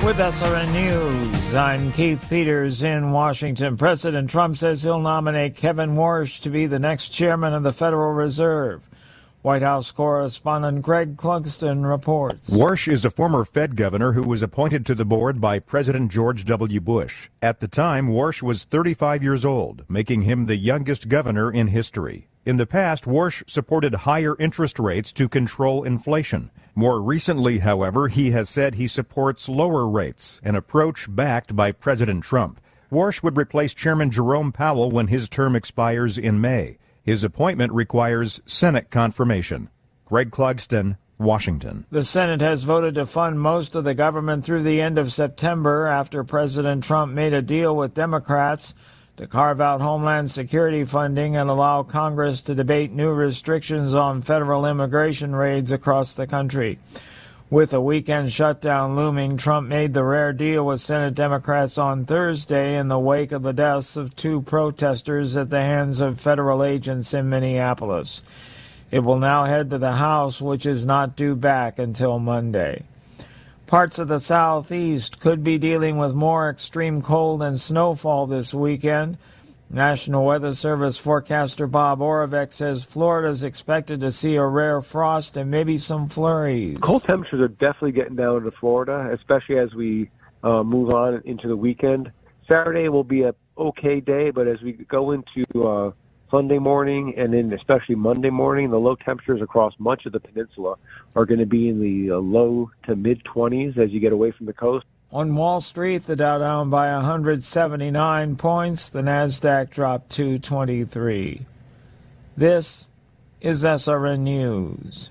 With SRN News, I'm Keith Peters in Washington. President Trump says he'll nominate Kevin Warsh to be the next chairman of the Federal Reserve. White House correspondent Greg Clugston reports. Warsh is a former Fed governor who was appointed to the board by President George W. Bush. At the time, Warsh was 35 years old, making him the youngest governor in history. In the past, Warsh supported higher interest rates to control inflation. More recently, however, he has said he supports lower rates, an approach backed by President Trump. Warsh would replace Chairman Jerome Powell when his term expires in May. His appointment requires Senate confirmation. Greg Clugston, Washington. The Senate has voted to fund most of the government through the end of September after President Trump made a deal with Democrats to carve out Homeland Security funding and allow Congress to debate new restrictions on federal immigration raids across the country. With a weekend shutdown looming, Trump made the rare deal with Senate Democrats on Thursday in the wake of the deaths of two protesters at the hands of federal agents in Minneapolis. It will now head to the House, which is not due back until Monday. Parts of the southeast could be dealing with more extreme cold and snowfall this weekend. National Weather Service forecaster Bob Oravec says Florida is expected to see a rare frost and maybe some flurries. Cold temperatures are definitely getting down to Florida, especially as we move on into the weekend. Saturday will be a okay day, but as we go into Sunday morning and then especially Monday morning, the low temperatures across much of the peninsula are going to be in the low to mid-20s as you get away from the coast. On Wall Street, the Dow down by 179 points. The Nasdaq dropped 223. This is SRN News.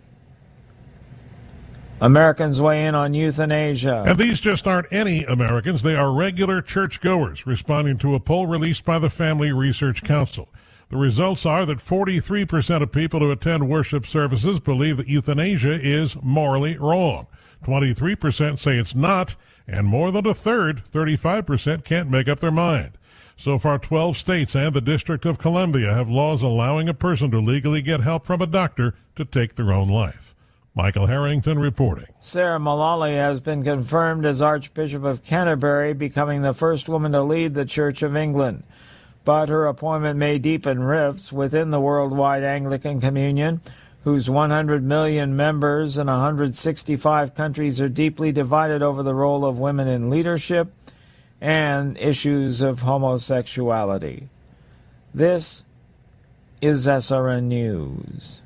Americans weigh in on euthanasia. And these just aren't any Americans. They are regular churchgoers responding to a poll released by the Family Research Council. The results are that 43% of people who attend worship services believe that euthanasia is morally wrong. 23% say it's not, and more than a third, 35%, can't make up their mind. So far, 12 states and the District of Columbia have laws allowing a person to legally get help from a doctor to take their own life. Michael Harrington reporting. Sarah Mullally has been confirmed as Archbishop of Canterbury, becoming the first woman to lead the Church of England. But her appointment may deepen rifts within the worldwide Anglican Communion, whose 100 million members in 165 countries are deeply divided over the role of women in leadership and issues of homosexuality. This is SRN News.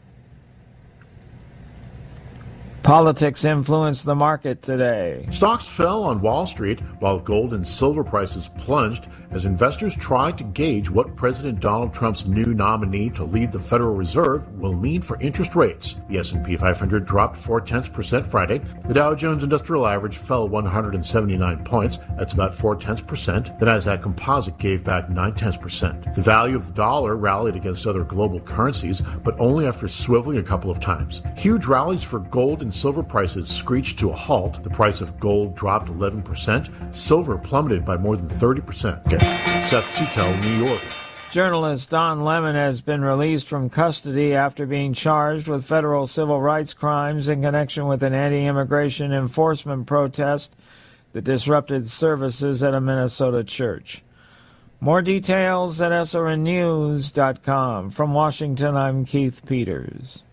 Politics influenced the market today. Stocks fell on Wall Street while gold and silver prices plunged as investors tried to gauge what President Donald Trump's new nominee to lead the Federal Reserve will mean for interest rates. The S&P 500 dropped 0.4% Friday. The Dow Jones Industrial Average fell 179 points. That's about 0.4%. The Nasdaq Composite gave back 0.9%. The value of the dollar rallied against other global currencies, but only after swiveling a couple of times. Huge rallies for gold and silver prices screeched to a halt. The price of gold dropped 11%. Silver plummeted by more than 30%. Seth Seitel, New York. Journalist Don Lemon has been released from custody after being charged with federal civil rights crimes in connection with an anti-immigration enforcement protest that disrupted services at a Minnesota church. More details at srnnews.com. From Washington, I'm Keith Peters.